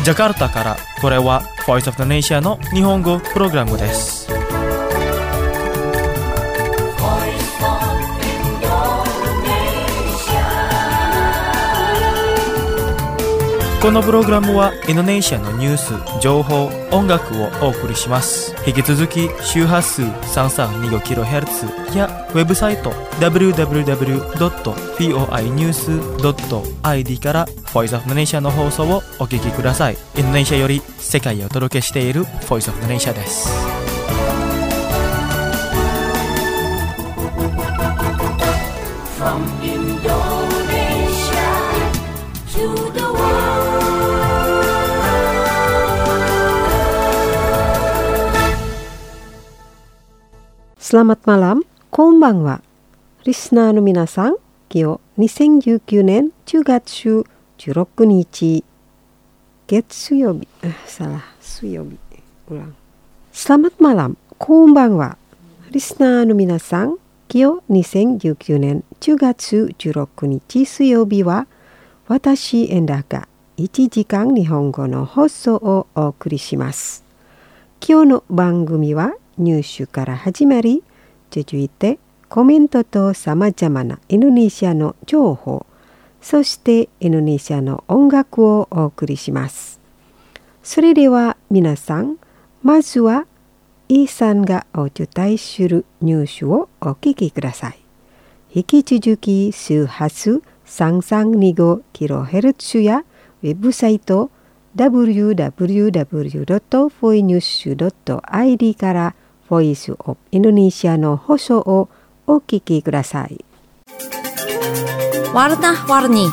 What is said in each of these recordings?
ジャカルタからこれは Voice of the Nation の日本語プログラムです。このプログラムはインドネシアのニュース、情報、音楽をお送りします。引き続き周波数 3325kHz やウェブサイト www.voinews.id から Voice of the Nation の放送をお聞きください。インドネシアより世界へお届けしている Voice of the Nation です。From Indonesia to the Selamat malam, konbanwa. Listenerの皆さん、今日2019年10月16日月曜日、水曜日。Selamat malam, konbanwa. Listenerの皆さん、今日2019年10月16日水曜日は、私エンダが1時間日本語の放送をお送りします。今日の番組はニュースから始まり、続いてコメントとさまざまなインドネシアの情報、そしてインドネシアの音楽をお送りします。それでは皆さん、まずはイーさんがお伝えするニュースをお聞きください。引き続き周波数 3325kHz やウェブサイト www.voinews.id からVoice of Indonesia の放送をお聞きください。 ワルナワルニ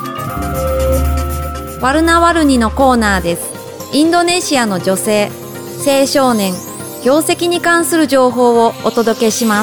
のコーナーです。インドネシアの女性、青少年、業績に関する情報をお届けします。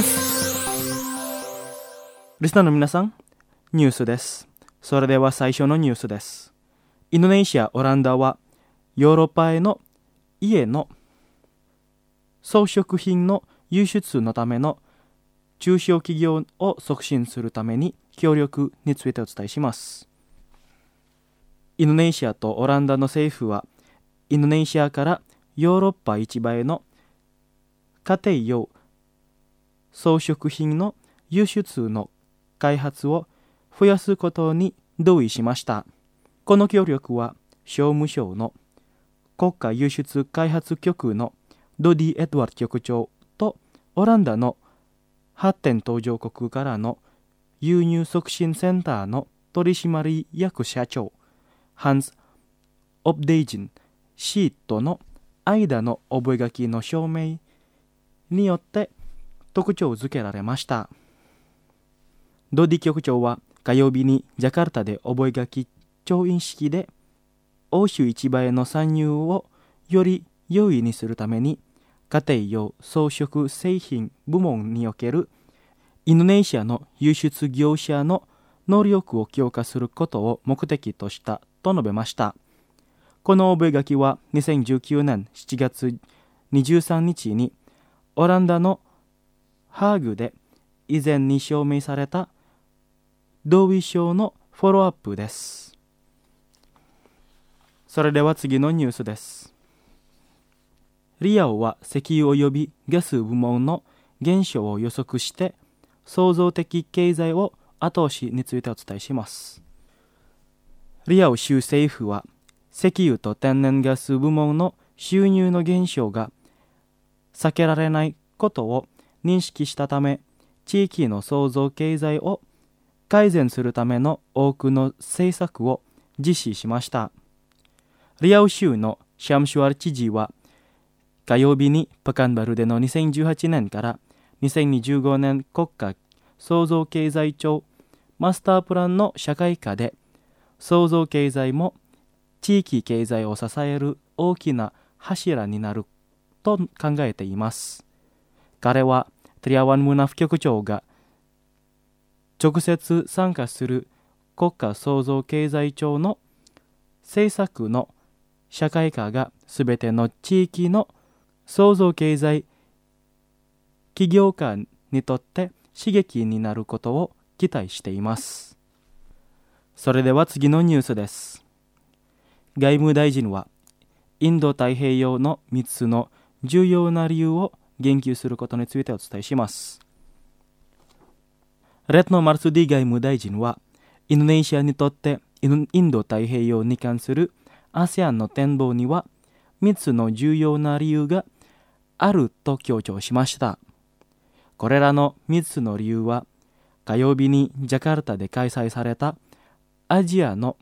リスナーの皆さん、ニュースです。それでは最初のニュースです。インドネシア、オランダはヨーロッパへの家の装飾品の輸出のための中小企業を促進するために協力についてお伝えします。インドネシアとオランダの政府はインドネシアからヨーロッパ市場への家庭用装飾品の輸出の開発を増やすことに同意しました。この協力は商務省の国家輸出開発局のドディ・エドワード局長とオランダの発展途上国からの輸入促進センターの取締役社長ハンス・オブデイジン氏との間の覚書の証明によって特徴づけられました。ドディ局長は火曜日にジャカルタで覚書調印式で欧州市場への参入をより容易にするために家庭用装飾製品部門におけるインドネシアの輸出業者の能力を強化することを目的としたと述べました。この覚書は2019年7月23日にオランダのハーグで以前に証明された同意書のフォローアップです。それでは次のニュースです。リアオは石油及びガス部門の減少を予測して創造的経済を後押しについてお伝えします。リアオ州政府は石油と天然ガス部門の収入の減少が避けられないことを認識したため、地域の創造経済を改善するための多くの政策を実施しました。リアオ州のシャムシュワル知事は火曜日にパカンバルでの2018年から2025年国家創造経済庁マスタープランの社会化で創造経済も地域経済を支える大きな柱になると考えています。彼はトリアワン・ムナフ局長が直接参加する国家創造経済庁の政策の社会化がすべての地域の創造経済起業家にとって刺激になることを期待しています。それでは次のニュースです。外務大臣はインド太平洋の3つの重要な理由を言及することについてお伝えします。レッノ・マルスディ外務大臣は、インドネシアにとってインド太平洋に関する ASEAN の展望には3つの重要な理由があると強調しました。これらの3つの理由は、火曜日にジャカルタで開催されたアジアの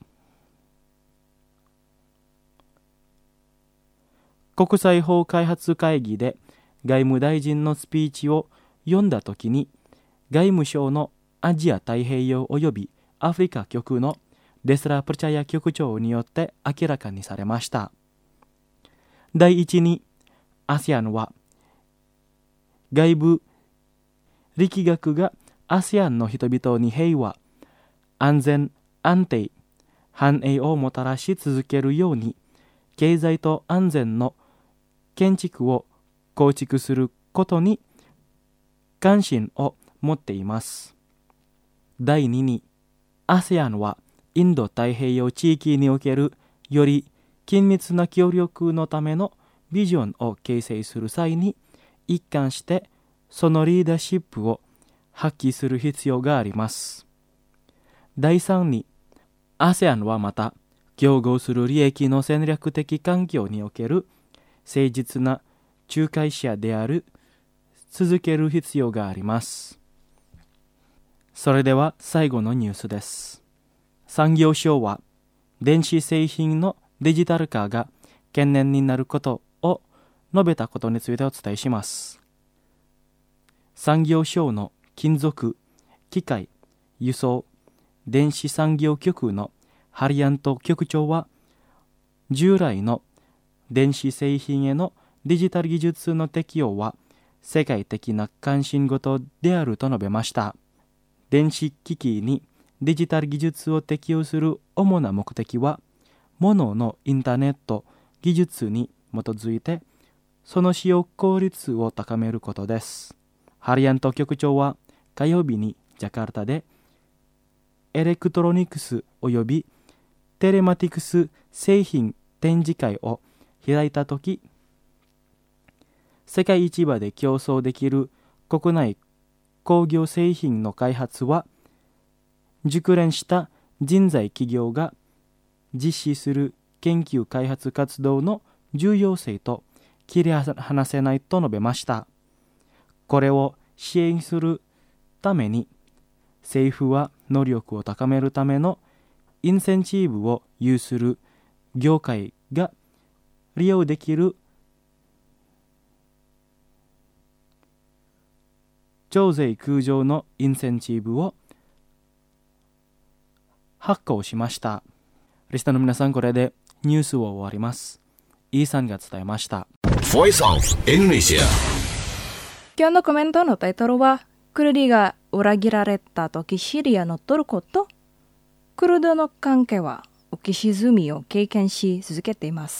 国際法開発会議で外務大臣のスピーチを読んだときに、外務省のアジア太平洋およびアフリカ局のデスラ・プルチャヤ局長によって明らかにされました。第一に、ASEAN は外部力学が ASEAN の人々に平和、安全、安定、繁栄をもたらし続けるように、経済と安全の建築を構築することに関心を持っています。第2に、ASEAN はインド太平洋地域におけるより緊密な協力のためのビジョンを形成する際に、一貫してそのリーダーシップを発揮する必要があります。第3に、ASEAN はまた、競合する利益の戦略的環境における誠実な仲介者である続ける必要があります。それでは最後のニュースです。産業省は電子製品のデジタル化が懸念になることを述べたことについてお伝えします。産業省の金属、機械、輸送、電子産業局のハリアント局長は、従来の電子製品へのデジタル技術の適用は世界的な関心事であると述べました。電子機器にデジタル技術を適用する主な目的は、物のインターネット技術に基づいて、その使用効率を高めることです。ハリアント局長は火曜日にジャカルタで、エレクトロニクスおよびテレマティクス製品展示会を開いたとき、世界市場で競争できる国内工業製品の開発は、熟練した人材企業が実施する研究開発活動の重要性と切り離せないと述べました。これを支援するために、政府は能力を高めるためのインセンチブを有する業界が利用できる徴税空上のインセンチブを発行しました。リスナーの皆さん、これでニュースを終わります。イーさんが伝えました。 Voice of Indonesia。 今日のコメントのタイトルは、クルディが裏切られた時シリアのトルコとクルドの関係は浮き沈みを経験し続けています。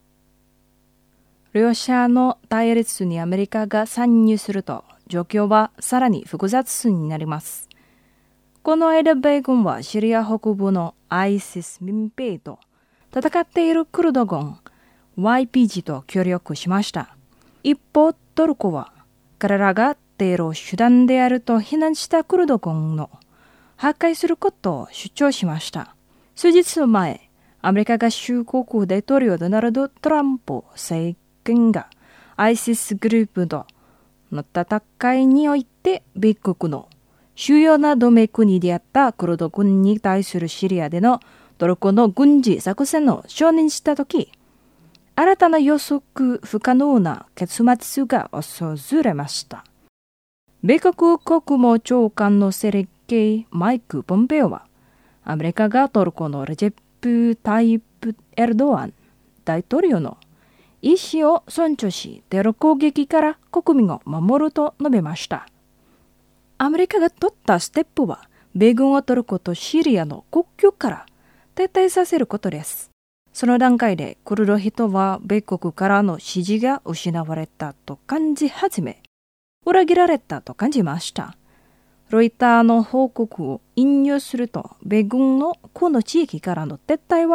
両者の対立にアメリカが参入すると状況はさらに複雑になります。この間、米軍はシリア北部のISIS 民兵と戦っているクルド軍 YPG と協力しました。一方、トルコは彼らがテロ手段であると非難したクルド軍の破壊することを主張しました。数日前、アメリカ合衆国大統領ドナルド・トランプ政権が ISIS グループとの戦いにおいて米国の主要な同盟国であったクルド軍に対するシリアでのトルコの軍事作戦を承認したとき、新たな予測不可能な結末が訪れました。米国国務長官のセレゲイ・マイク・ポンペオは、アメリカがトルコのレジェプ・タイプ・エルドアン大統領の意思を尊重し、テロ攻撃から国民を守ると述べました。アメリカが取ったステップは、米軍をトルコとシリアの国境から撤退させることです。その段階でクルド人は米国からの支持が失われたと感じ始め、裏切られたと感じました。ロイターの報告を引用すると、米軍のこの地域からの撤退は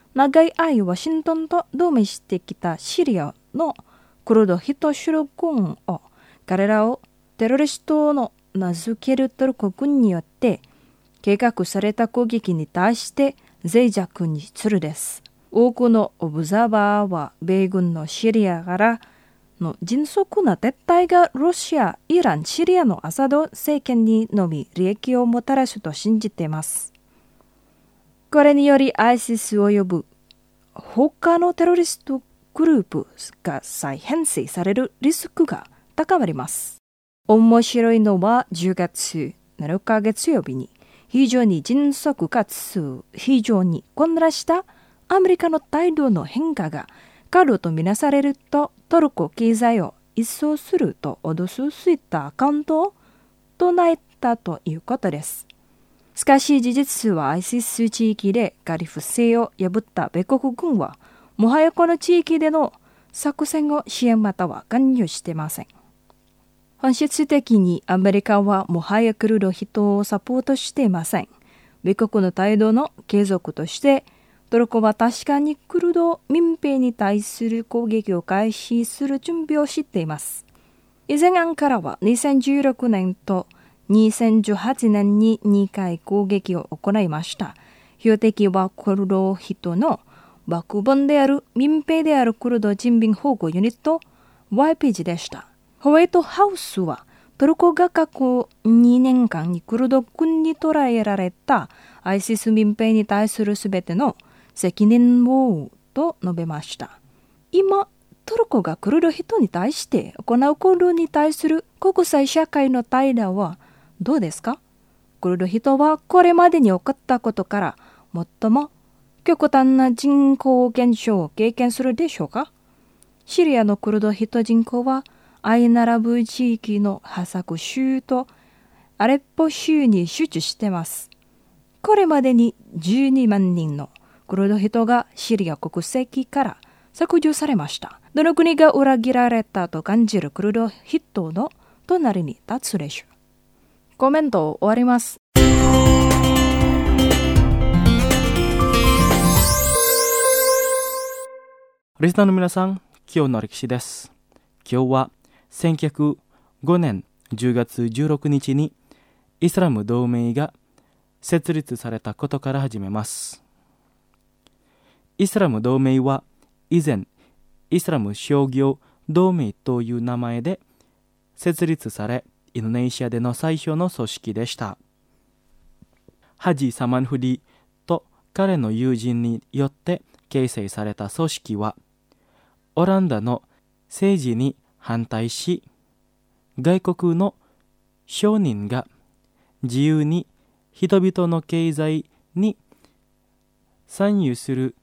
長い間ワシントンと同盟してきたシリアのクルド人主力軍を彼らをテロリストの名付けるトルコ軍によって計画された攻撃に対して脆弱にするです。多くのオブザーバーは米軍のシリアからの迅速な撤退がロシア、イラン、シリアのアサド政権にのみ利益をもたらすと信じています。これにより ISIS を呼ぶ他のテロリストグループが再編成されるリスクが高まります。面白いのは10月7日月曜日に非常に迅速かつ非常に混乱したアメリカの態度の変化が過度とみなされるとトルコ経済を一掃すると脅すツイッターアカウントを唱えたということです。しかし事実は ISIS 地域でカリフ制を破った米国軍はもはやこの地域での作戦を支援または関与していません。本質的にアメリカはもはやクルド人をサポートしていません。米国の態度の継続としてトルコは確かにクルド民兵に対する攻撃を開始する準備をしています。以前アンカラは2016年と2018年に2回攻撃を行いました。標的はクルド人のバックボーンである民兵であるクルド人民保護ユニット YPG でした。ホワイトハウスはトルコが過去2年間にクルド軍に捕らえられた ISIS 民兵に対するすべての責任を負うと述べました。今、トルコがクルド人に対して行う行動に対する国際社会の態度はどうですか？クルド人はこれまでに起こったことから最も極端な人口減少を経験するでしょうか？シリアのクルド人人口は相並ぶ地域のハサク州とアレッポ州に集中しています。これまでに12万人のクルド人がシリア国籍から削除されました。どの国が裏切られたと感じるクルド人の隣に立つでしょう。コメントを終わります。 リスナーの皆さん、今日の歴史です。今日は1905年10月16日にイスラム同盟が設立されたことから始めます。イスラム同盟は以前イスラム商業同盟という名前で設立され、インドネシアでの最初の組織でした。ハジ・サマンフディと彼の友人によって形成された組織は、オランダの政治に反対し、外国の商人が自由に人々の経済に参入する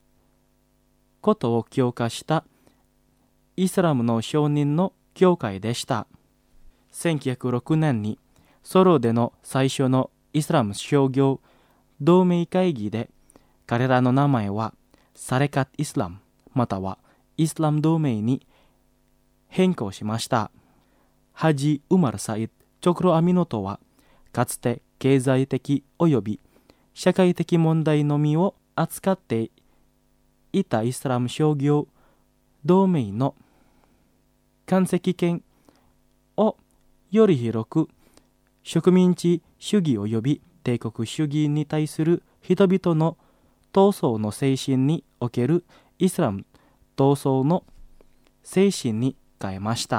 ことを強化したイスラムの商人の教会でした。1906年にソロでの最初のイスラム商業同盟会議で、彼らの名前はサレカット・イスラムまたはイスラム同盟に変更しました。ハジ・ウマル・サイド・チョクロ・アミノトはかつて経済的及び社会的問題のみを扱っていたイスラム商業同盟の間接権をより広く植民地主義及び帝国主義に対する人々の闘争の精神におけるイスラム闘争の精神に変えました。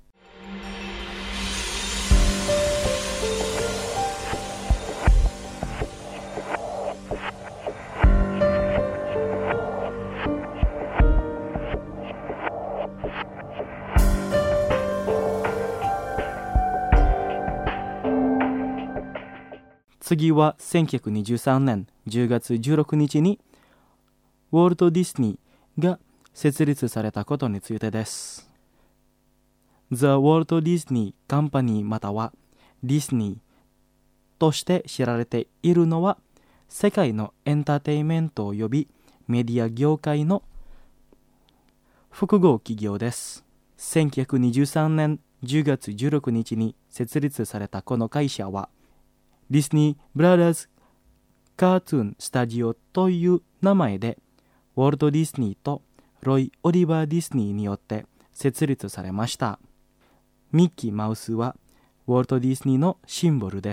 次は1923年10月16日にウォルト・ディズニーが設立されたことについてです。The Walt Disney Company またはディズニーとして知られているのは、世界のエンターテインメント及びメディア業界の複合企業です。1923年10月16日に設立されたこの会社は、ディズニー・ブラザーズカートゥーンスタジオという名前でウォルト・ディズニーとロイ・オリバー・ディズニーによって設立されました。ミッキーマウスはウォルト・ディズニーのシンボルです。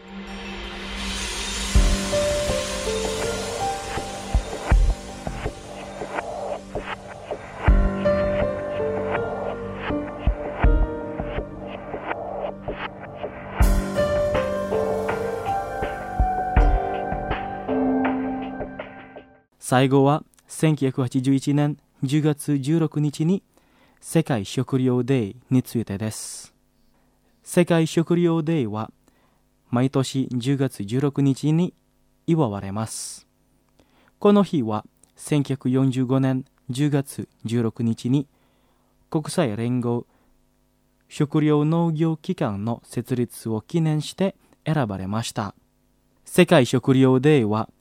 最後は1981年10月16日に世界食糧デーについてです。世界食糧デーは毎年10月16日に祝われます。この日は1945年10月16日に国際連合食糧農業機関の設立を記念して選ばれました。世界食糧デーは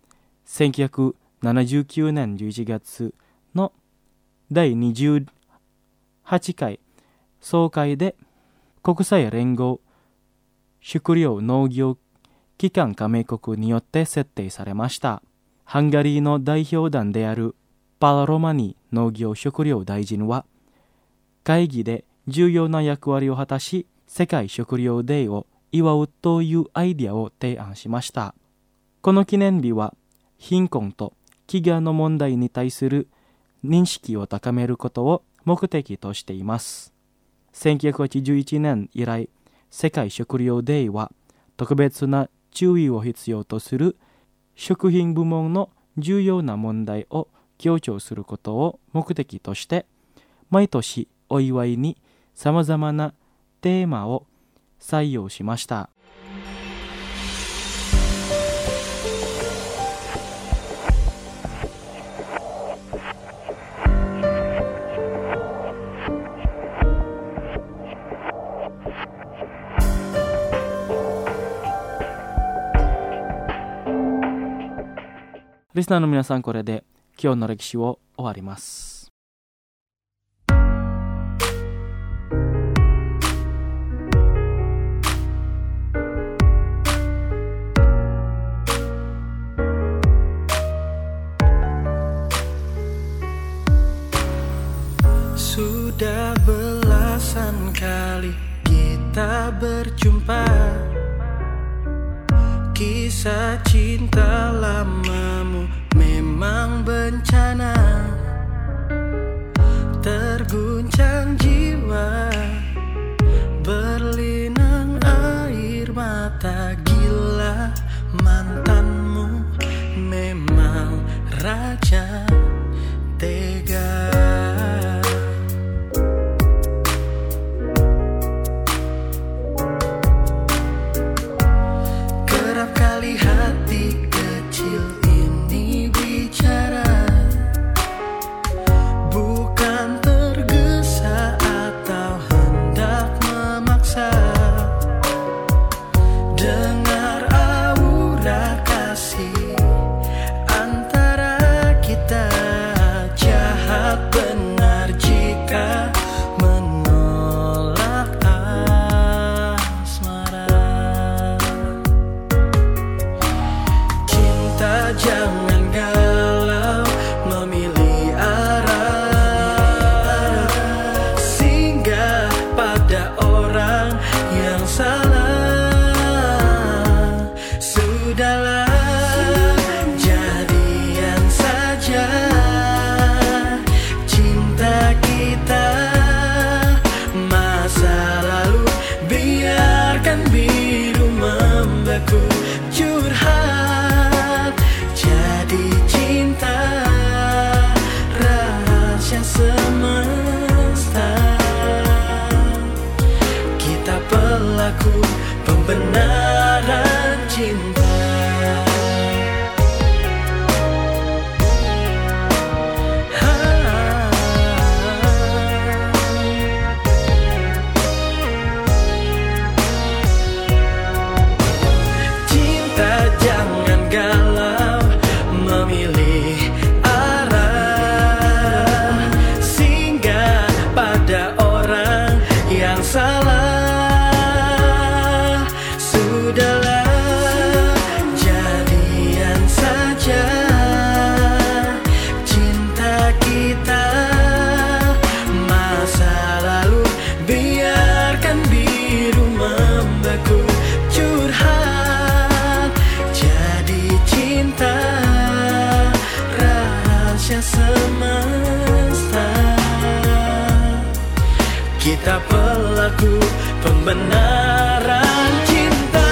1979年11月の第28回総会で国際連合食糧農業機関加盟国によって設定されました。ハンガリーの代表団であるパラロマニ農業食糧大臣は会議で重要な役割を果たし、世界食糧デーを祝うというアイデアを提案しました。この記念日は貧困と飢餓の問題に対する認識を高めることを目的としています。1981年以来、世界食糧デーは特別な注意を必要とする食品部門の重要な問題を強調することを目的として、毎年お祝いにさまざまなテーマを採用しました。リスナーの皆さん、これで今日の歴史を終わります。 Sudah belasan kali kita berjumpa, kisah cinta lamamu memang bencana, terguncang jiwa, berlinang air mata, gila mantanmu memang raja tega. Pembenaran cinta, cinta jangan galau, memilih arah, singgah pada orang yang salah. Sudahlah, pembenaran cinta.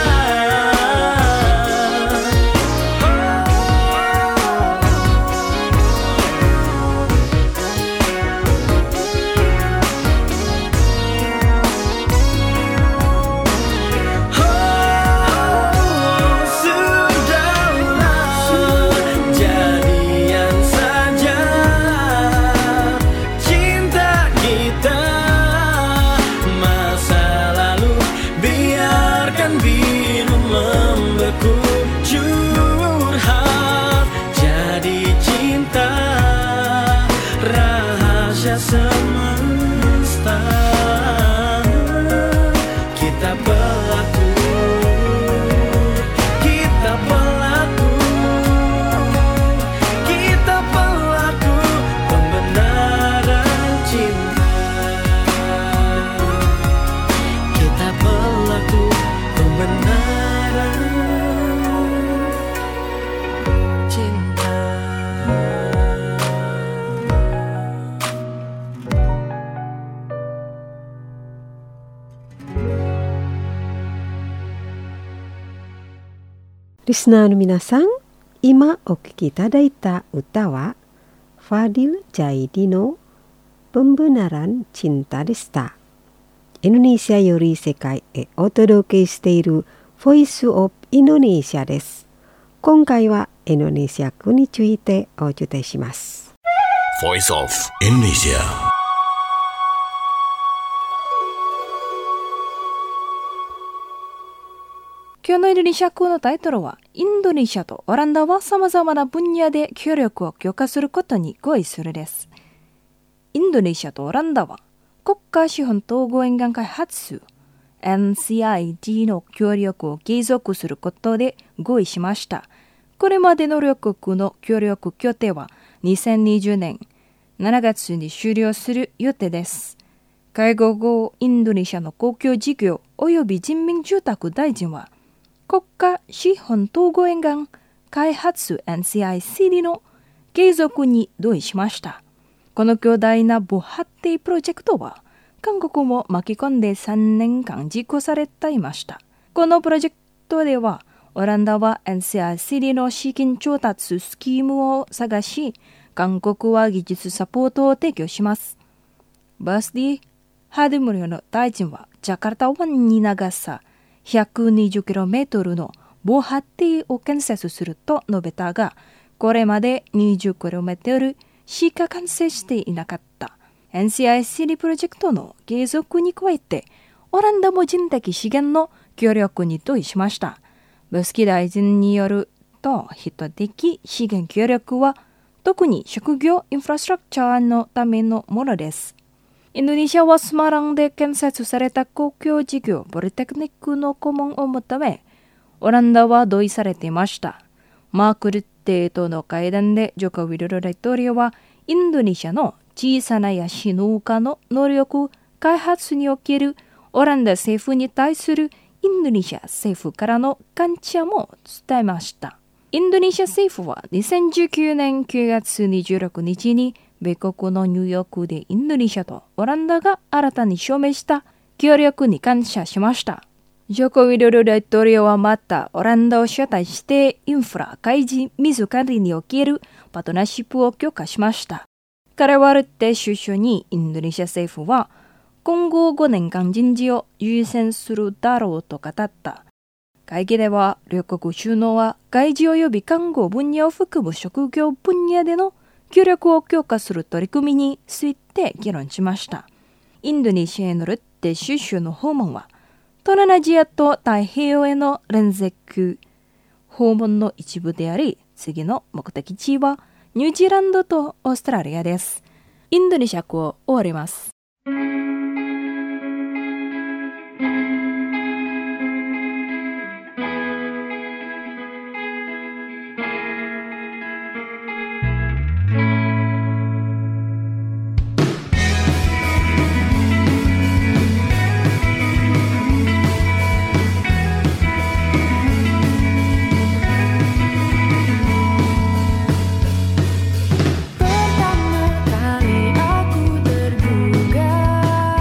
Semesta kita pelaku, kita pelaku, kita pelaku pembenaran cinta. Kita pelaku pembenaran cinta. Listenerの皆さん、今お聴きいただいた歌はファディル・ジャイディのPembenaran Cintaでした。インドネシアより世界へお届けしているボイスオブインドネシアです。今回はインドネシア語についてお伝えします。 Voice of Indonesia。 今日のインドネシア語のタイトルは、インドネシアとオランダは様々な分野で協力を強化することに合意するです。インドネシアとオランダは国家資本統合沿岸開発 NCID の協力を継続することで合意しました。これまでの両国の協力協定は2020年7月に終了する予定です。会合後、インドネシアの公共事業及び人民住宅大臣は国家資本統合沿岸開発 NCID の継続に同意しました。この巨大な母発展プロジェクトは韓国も巻き込んで3年間実行されていました。このプロジェクトではオランダは NCID の資金調達スキームを探し、韓国は技術サポートを提供します。バスディ・ハデムリョの大臣はジャカルタ湾に長さ120km の防波堤を建設すると述べたが、これまで 20km しか完成していなかった NCID プロジェクトの継続に加えて、オランダも人的資源の協力に同意しました。ブスキ大臣によると、人的資源協力は特に職業インフラストラクチャーのためのものです。インドネシアはスマランで建設された公共事業ポリテクニックの顧問を求め、オランダは同意されていました。マーク・ルッテとの会談でジョコ・ウィドロ大統領は、インドネシアの小さなヤシ農家の能力開発におけるオランダ政府に対するインドネシア政府からの感謝も伝えました。インドネシア政府は2019年9月26日に米国のニューヨークでインドネシアとオランダが新たに証明した協力に感謝しました。ジョコ・ウィドロ大統領はまたオランダを招待してインフラ、海事、水管理におけるパートナーシップを強化しました。彼はルッテ首相にインドネシア政府は今後5年間人事を優先するだろうと語った。会議では両国首脳は外事及び看護分野を含む職業分野での協力を強化する取り組みについて議論しました。インドネシアへのルッテ首相の訪問は、東南アジアと太平洋への連続訪問の一部であり、次の目的地はニュージーランドとオーストラリアです。インドネシア語を終わります。 Pertama kali aku tergugah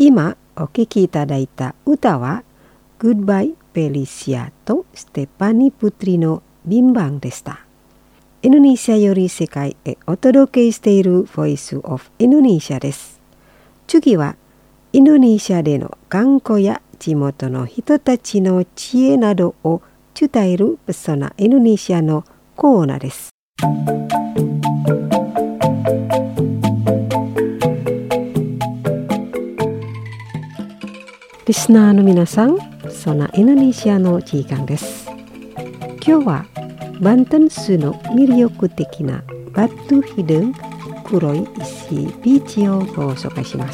今お聴きいただいた歌は Goodbye Felicia とステパニプトリのビンバンでした。インドネシアより世界へお届けしている Voice of Indonesia です。次はインドネシアでの観光や地元の人たちの知恵などを伝えるペソナインドネシアのコーナーです。リスナーの皆さん、そんなインドネシアの時間です。今日はバンタンスの魅力的なバットヒドゥン黒い石ビーチをご紹介します。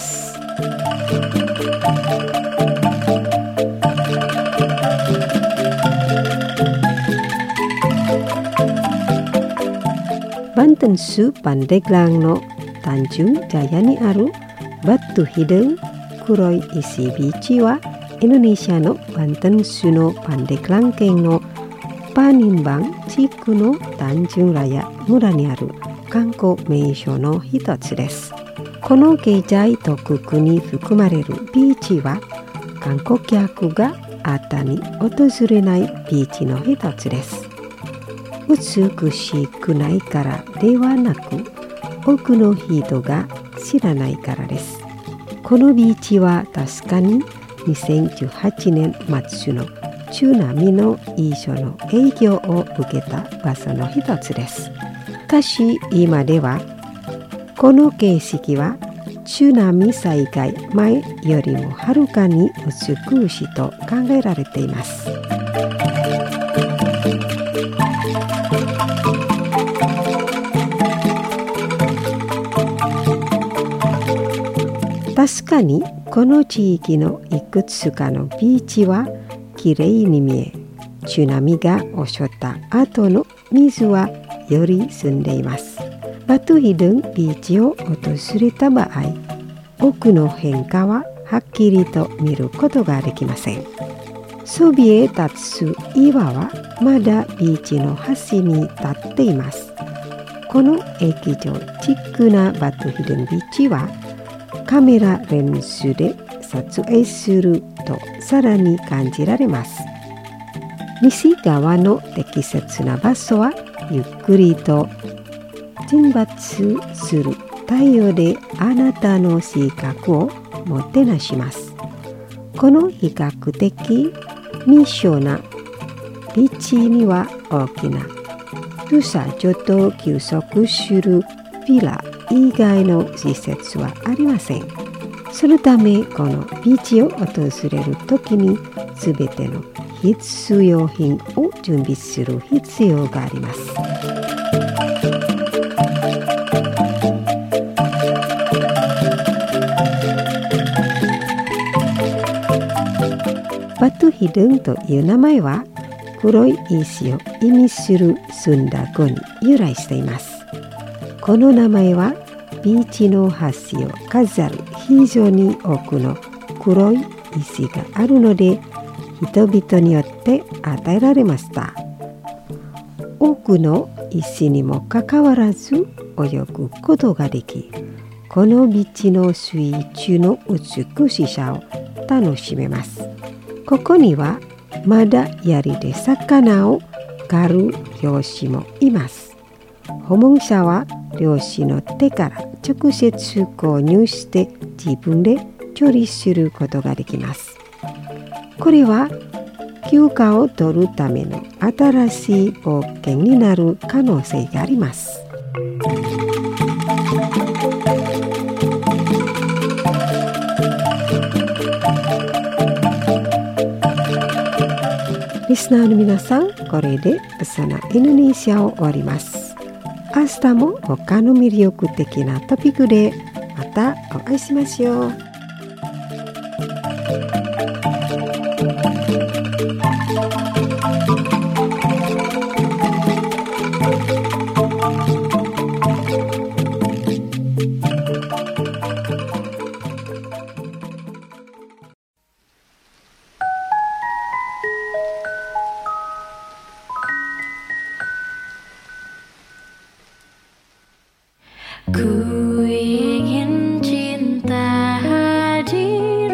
バンタンスパンデグランの単純ジャヤにあるバットヒドゥン黒い石ビーチはインドネシアのバンタンスのパンデグラン県のパニンバン地区の単純ラヤ村にある観光名所の一つです。この経済特区に含まれるビーチは観光客があたに訪れないビーチの一つです。美しくないからではなく、多くの人が知らないからです。このビーチは確かに2018年末のチュナミの遺書の営業を受けた場所の一つです。しかし今ではこの景色はチュナミ災害前よりもはるかに美しいと考えられています。確かにこの地域のいくつかのビーチはきれいに見え、チュナミが襲った後の水はより澄んでいます。バトヒドゥンビーチを訪れた場合、多くの変化ははっきりと見ることができません。そびえ立つ岩はまだビーチの端に立っています。この液状チックなバトヒドゥンビーチはカメラレンズで撮影するとさらに感じられます。西側の適切な場所はゆっくりと沈没する太陽であなたの視覚をもてなします。この比較的密集なビーチには大きな土砂除と休息するヴィラ以外の施設はありません。そのためこのビーチを訪れるときにすべての必需品を準備する必要があります。バトヒドゥンという名前は黒い石を意味するスンダ語に由来しています。この名前はビーチの端を飾る非常に多くの黒い石があるので人々によって与えられました。多くの石にもかかわらず泳ぐことができ、このビーチの水中の美しさを楽しめます。ここにはまだ槍で魚を狩る漁師もいます。訪問者は漁師の手から直接購入して自分で調理することができます。これは休暇を取るための新しい冒険になる可能性があります。リスナーの皆さん、これでペソナインドネシアを終わります。明日も他の魅力的なトピックでまたお会いしましょう。 Ku ingin cinta hadir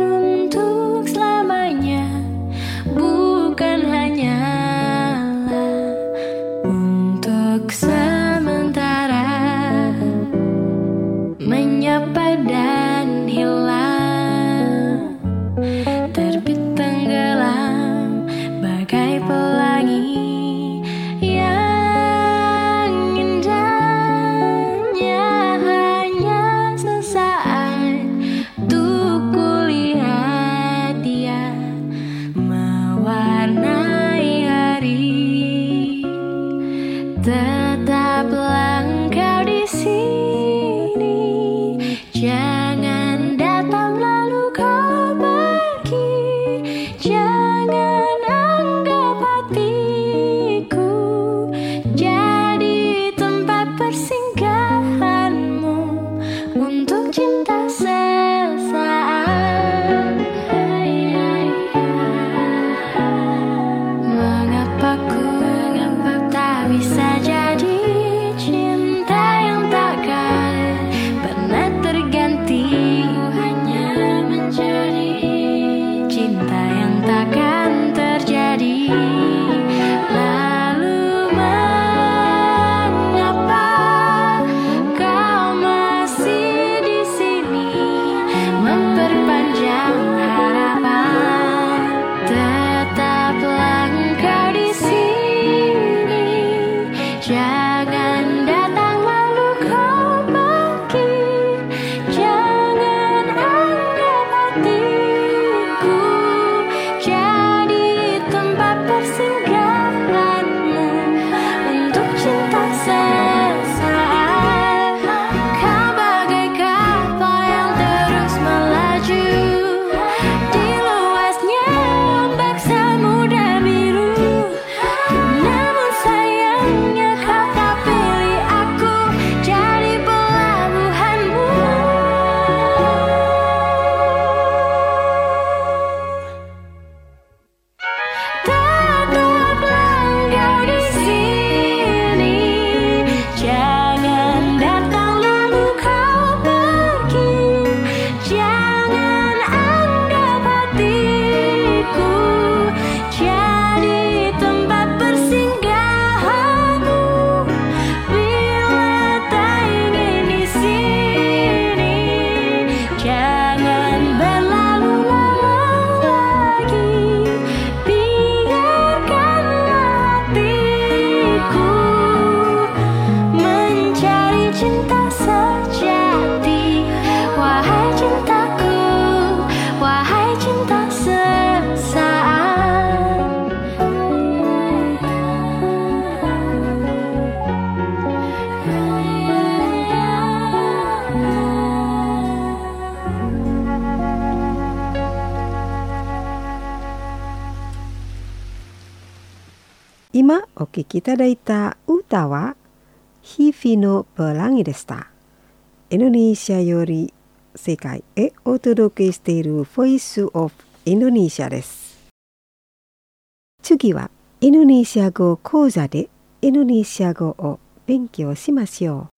お聴きいただいた歌は日々のペランギでした。インドネシアより世界へお届けしている Voice of Indonesia です。次はインドネシア語講座でインドネシア語を勉強しましょう。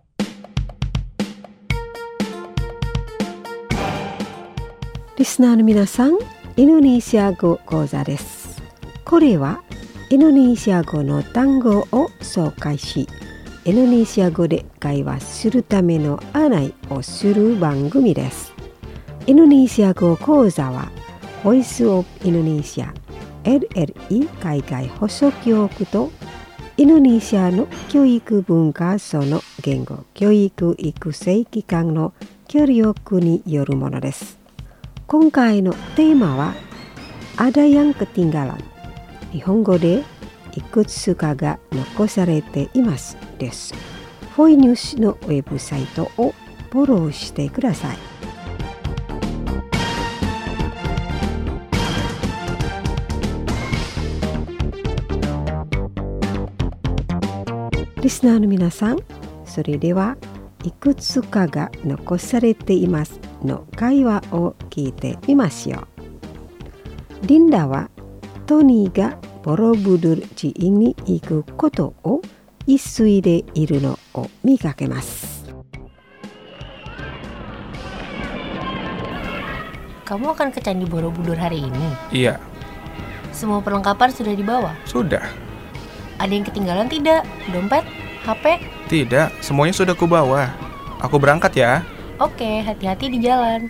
リスナーの皆さん、インドネシア語講座です。これはインドネシア語の単語を紹介し、インドネシア語で会話するための案内をする番組です。インドネシア語講座は Voice of Indonesia LLE 海外放送局とインドネシアの教育文化省の言語教育育成機関の協力によるものです。今回のテーマはAda yang ketinggalan、日本語でいくつかが残されていますです。フォイニュースのウェブサイトをフォローしてください。リスナーの皆さん、それではいくつかが残されていますの会話を聞いてみましょう。リンダはトニーがボロブドゥル寺院に行くことを急いでいるのを見かけます。 Kamu akan ke Candi Borobudur hari ini? Iya. Semua perlengkapan sudah dibawa? Sudah. Ada yang ketinggalan tidak? Dompet? HP? Tidak, semuanya sudah kubawa. Aku berangkat ya. Oke, hati-hati di jalan.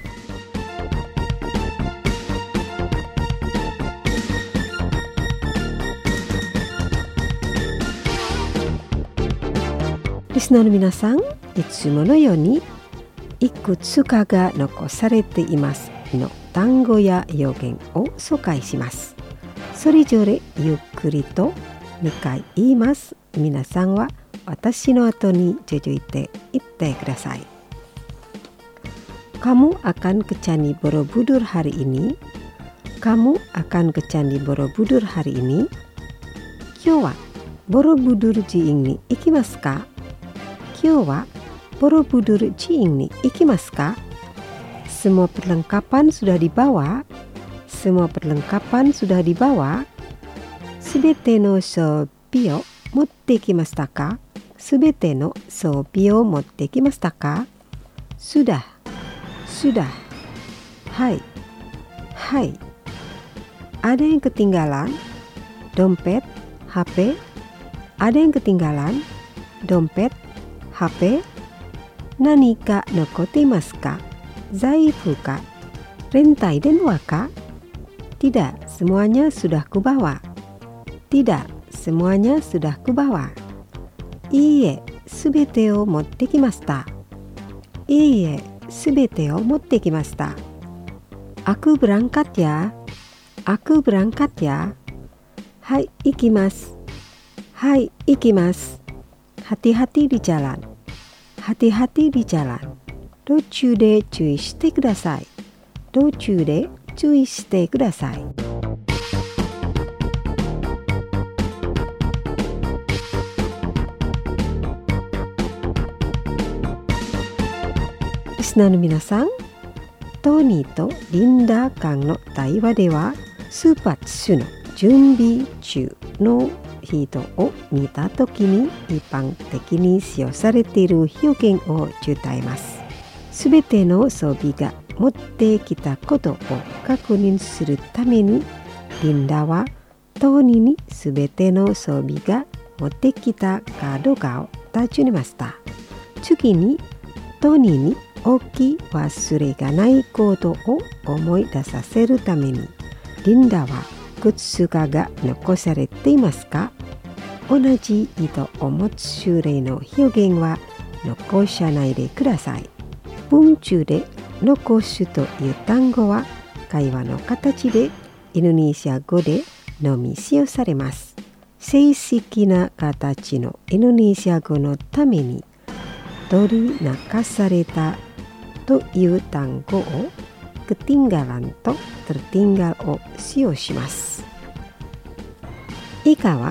Listenerの皆さん、いつものようにいくつかが残されていますの単語や表現を紹介します。それぞれゆっくりと2回言います。皆さんは私の後に続いて言ってください。Kamu akan ke Candi Borobudur hari ini? Kamu akan ke Candi Borobudur hari ini? 今日はボロブドゥル寺院に行きますか？今日はボロブドゥル寺院に行きますか？ Semua perlengkapan sudah dibawa? Semua perlengkapan sudah dibawa? すべての装備を持ってきましたか？すべての装備を持ってきましたか？ Sudah, sudah. はい、はい。Ada yang ketinggalan? Dompet, HP? Ada yang ketinggalan? Dompet, HP? 何か残っていますか？財布か？rentai電話か？ Tidak, semuanya sudah kubawa. Tidak, semuanya sudah kubawa. いいえ、すべてを持ってきました。いいえ、すべてを持ってきました。Aku berangkat ya. Aku berangkat ya. はい、行きます。はい、行きます。hati-hati di jalan. hati-hati di jalan. 途中で注意してください。途中で注意してください。リスナーの皆さん、トニーとリンダ間の対話では出発の準備中の人を見たときに一般的に使用されている表現を伝えます。すべての装備が持ってきたことを確認するためにリンダはトニーにすべての装備が持ってきたかどうかを尋ねました。次にトニーに置き忘れがないことを思い出させるためにリンダは靴が残されていますか？同じ意図を持つ種類の表現は残さないでください。文中で残すという単語は会話の形でインドネシア語でのみ使用されます。正式な形のインドネシア語のために取り残されたという単語をketinggalanとtertinggalを使用します。以下は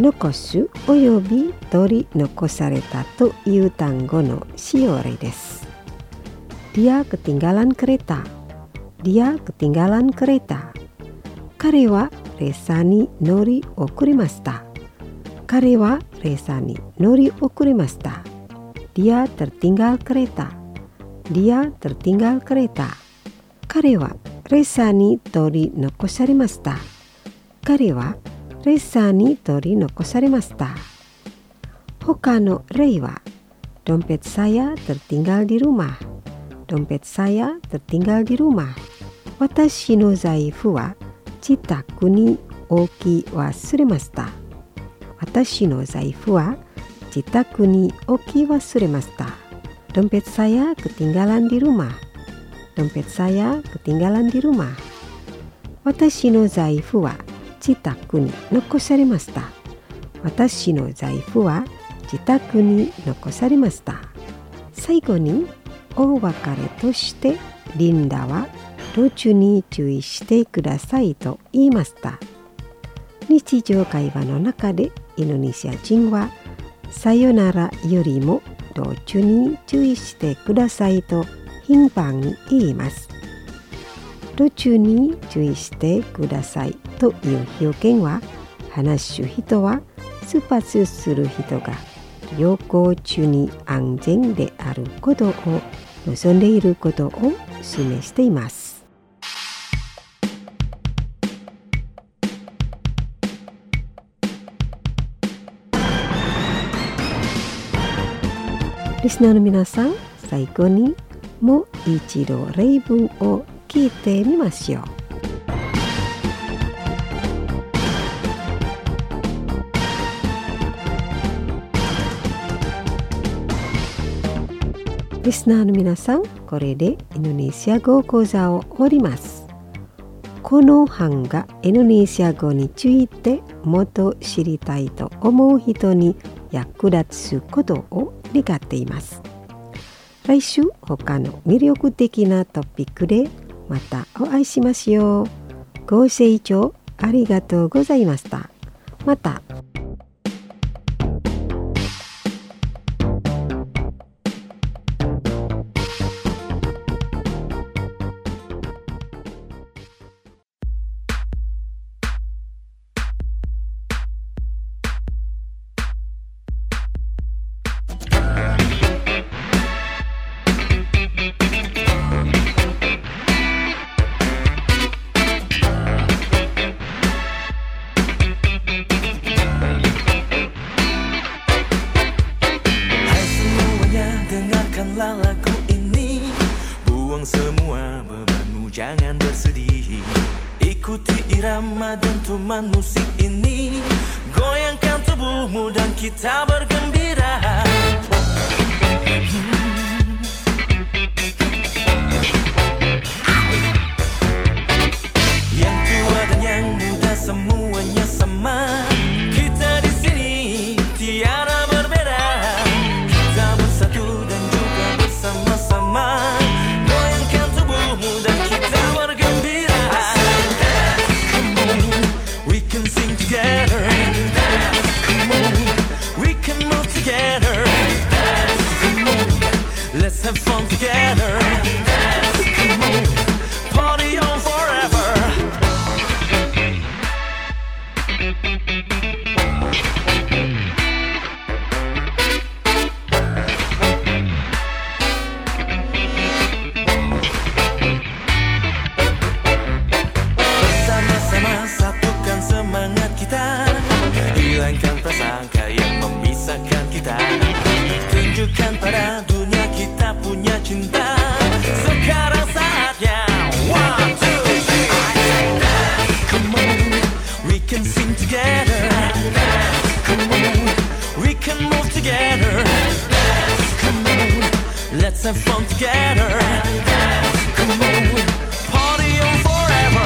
残すおよび取り残されたという単語の使用例です。Dia ketinggalan kereta. Dia ketinggalan kereta. 彼は列車に乗り遅れました。彼は列車に乗り遅れました。Dia tertinggal kereta. Dia tertinggal kereta. 彼は列車に取り残されました。彼は列車に取り残されました。他の例は、dompet saya tertinggal di rumah。dompet saya tertinggal di rumah。私の財布は自宅に置き忘れました。私の財布は自宅に置き忘れました。dompet saya ketinggalan di rumah。dompet saya ketinggalan di rumah。私の財布は自宅に残されました。私の財布は自宅に残されました。最後にお別れとしてリンダは途中に注意してくださいと言いました。日常会話の中でインドネシア人はさよならよりも途中に注意してくださいと頻繁に言います。途中に注意してくださいという表現は、話す人は出発する人が旅行中に安全であることを望んでいることを示しています。リスナーの皆さん、最後にもう一度例文を聞いてみましょう。リスナーの皆さん、これでインドネシア語講座を終わります。この版がインドネシア語についてもっと知りたいと思う人に役立つことを願っています。来週、他の魅力的なトピックでまたお会いしましょう。ご清聴ありがとうございました。また。 Lagu ini buang semua bebanmu, jangan bersedih. Ikuti irama dentuman musik ini, goyangkan tubuhmu dan kita bergembira. Yang tua dan yang muda semuanya sama. Kita di sini tiada berbeda. Kita bersatu dan juga bersama-sama. Goyangkan tubuhmu dan kita bergembira. Come on, we can sing together. Come on, we can move together. Come on, let's have fun together. Come on, party on forever. Bersama-sama satukan semangat kita, hilangkan prasangka yang memisahkan kita. Tunjukkan pada dunia kita punya cinta. Sekarang saatnya. 1, 2, 3. Come on, we can sing together. Come on, we can move together. Come on, let's have fun together. Come on, party on forever.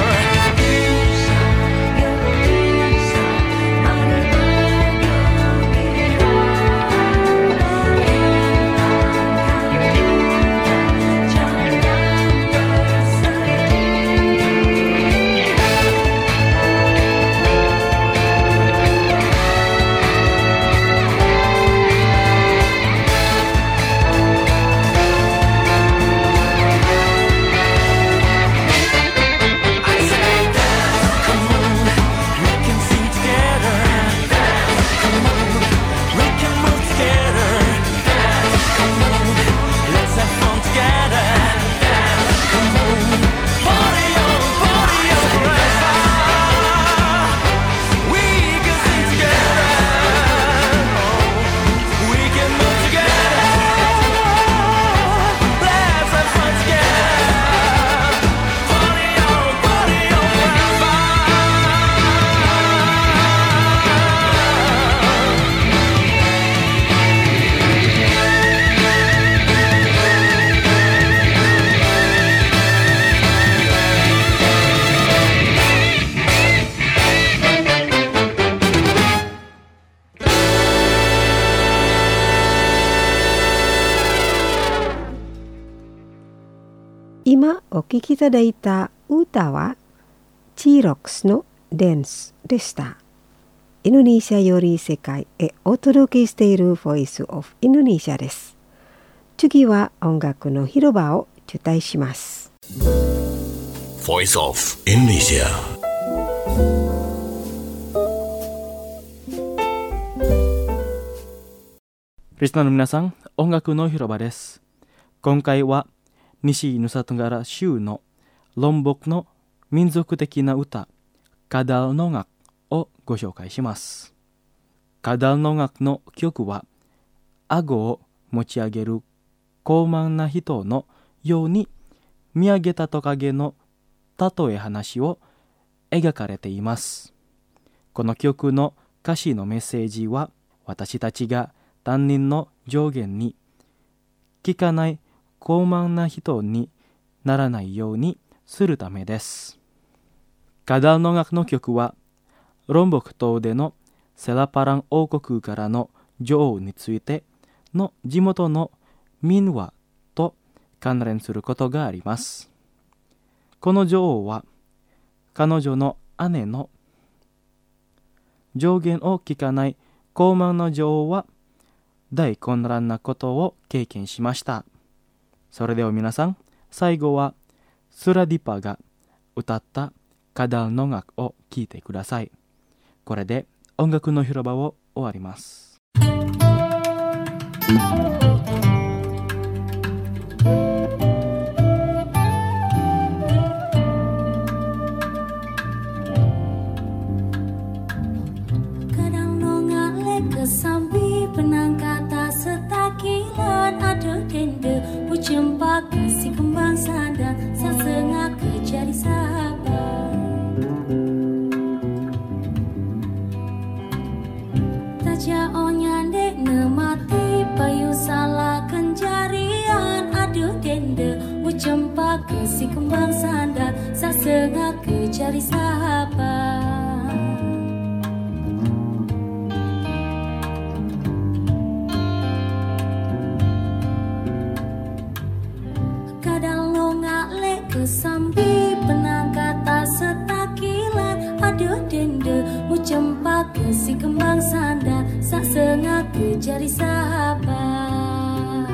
今お聴きいただいた歌はチーロックスのダンスでした。インドネシアより世界へお届けしているボイスオブインドネシアです。次は音楽の広場を受胎します。 Voice of Indonesia. リスナーの皆さん、音楽の広場です。今回は西ヌサトンガラ州のロンボクの民族的な歌、カダルノガクをご紹介します。カダルノガクの曲は、顎を持ち上げる高慢な人のように見上げたトカゲの例え話を描かれています。この曲の歌詞のメッセージは、私たちが担任の上限に聞かない高慢な人にならないようにするためです。カダルノガクの曲は、ロンボク島でのセラパラン王国からの女王についての地元の民話と関連することがあります。この女王は、彼女の姉の上限を聞かない高慢な女王は、大混乱なことを経験しました。それでは皆さん、最後はスラディパが歌ったカダルノガクを聴いてください。これで音楽の広場を終わります。 Jumpa kasih kembang sadar sesengak kejadi sahabat. Taja onyandek nemati payu salah kenjarian adu dende. Jumpa kasih kembang sadar sesengak kejadi sahabat. Sambil benang kata setakilan aduh dende mu cempak kasih kembang sandar sak sengak kejari sahabat.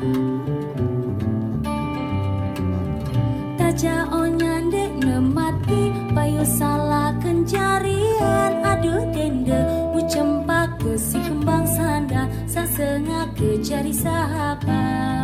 Taja onyandek nemati payu salah kenjarian aduh dende mu cempak kasih kembang sandar sak sengak kejari sahabat.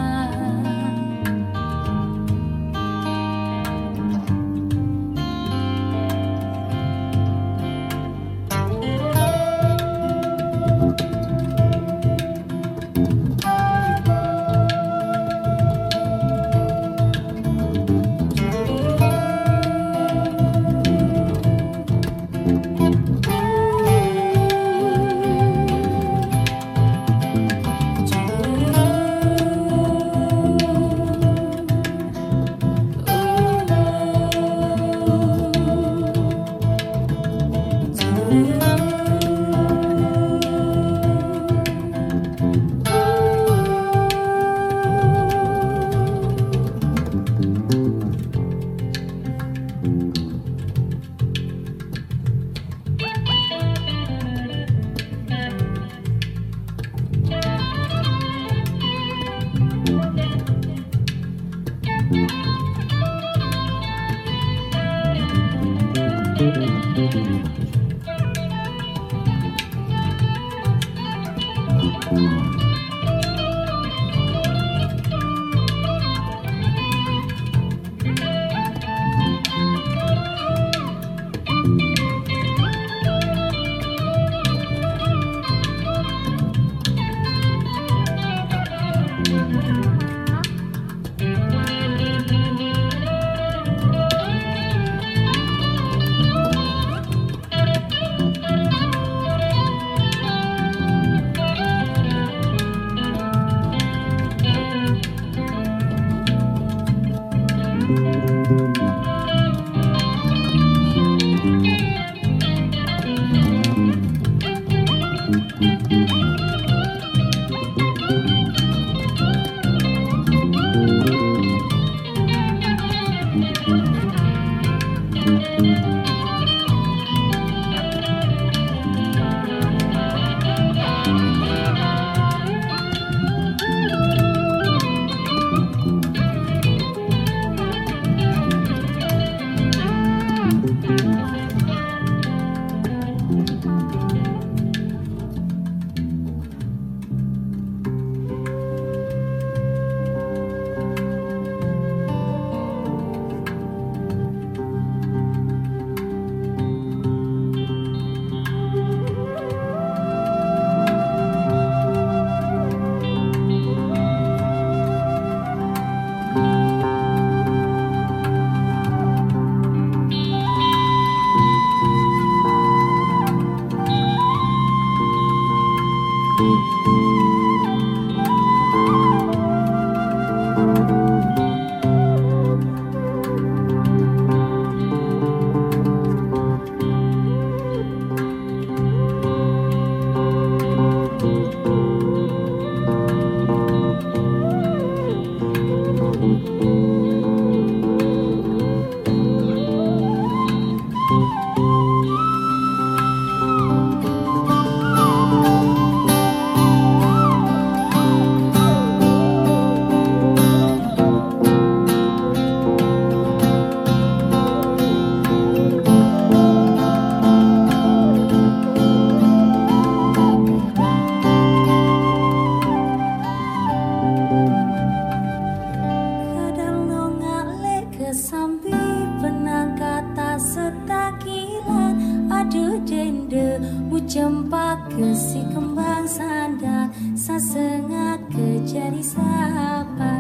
Cempak ke si kembang sandal sasengak ke jari sapa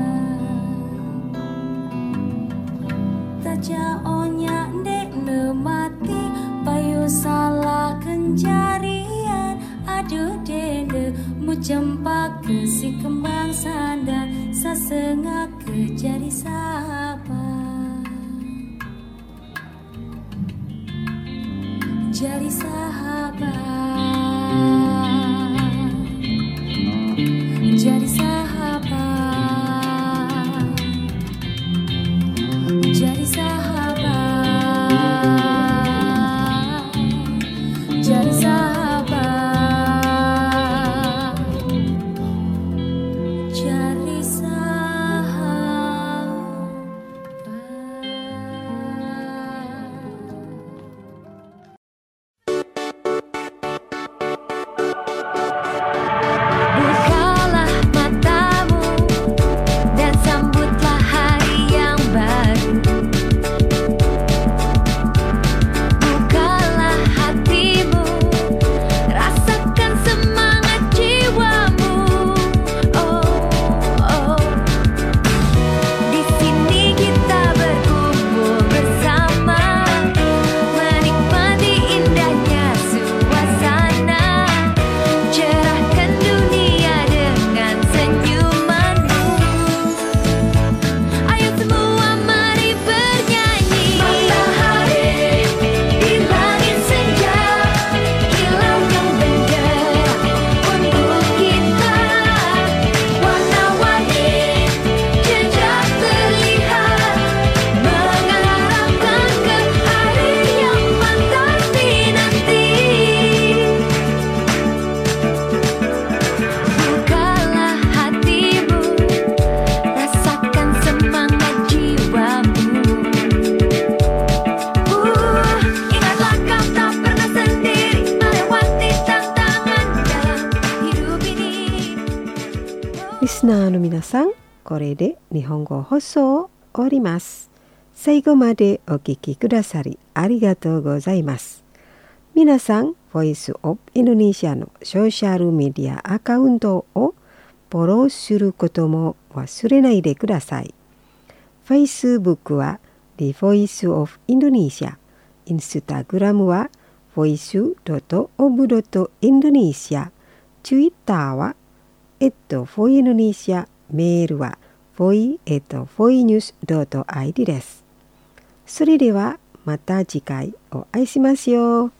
taja onya dek nemati payu salah kenjarian aduh dende mu cempak ke si kembang sandal sasengak ke jari sapa jari sahabat jadi sahabat jadi sahabat jadi sahabat jadi sahabat. Bukalah matamu dan sambutlah hari yang baru. Bukalah hatimu, rasakan semangat jiwamu. Oh, oh. Di sini kita berkumpul bersama, menikmati indahnya suasana. Cerahkan dunia dengan senyumanmu. Ayo semua mari bernyanyi. Matahari di langit senja, kilaukan bendera untuk kita. Warna-warni jejak terlihat, mengarahkan ke hari yang pasti nanti. Bukalah hatimu, rasakan semangat jiwamu. Ingatlah kau tak pernah sendiri melewati tantangan dalam hidup ini. リスナーの皆さん、これで日本語放送を終わります。最後までお聞きくださりありがとうございます。皆さん、ボイスオブインドネシアのソーシャルメディアアカウントをフォローすることも忘れないでください。Facebook は The Voice of Indonesia、Instagram は voice.of.indonesia、Twitter は@voindonesia、メールは voi@voinews.id です。それではまた次回お会いしますよ。